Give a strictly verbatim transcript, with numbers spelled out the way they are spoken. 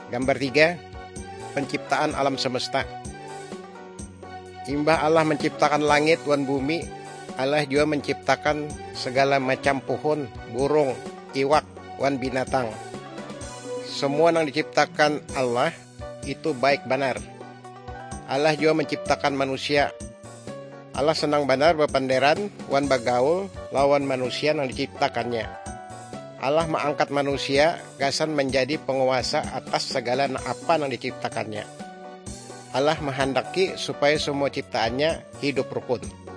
Gambar tiga, penciptaan alam semesta. Imbah Allah menciptakan langit wan bumi, Allah juga menciptakan segala macam pohon, burung, iwak, wan binatang. Semua yang diciptakan Allah itu baik benar. Allah juga menciptakan manusia. Allah senang benar berpanderan wan bagaul lawan manusia yang diciptakannya. Allah mengangkat manusia gasan menjadi penguasa atas segala apa yang diciptakannya. Allah menghendaki supaya semua ciptaannya hidup rukun.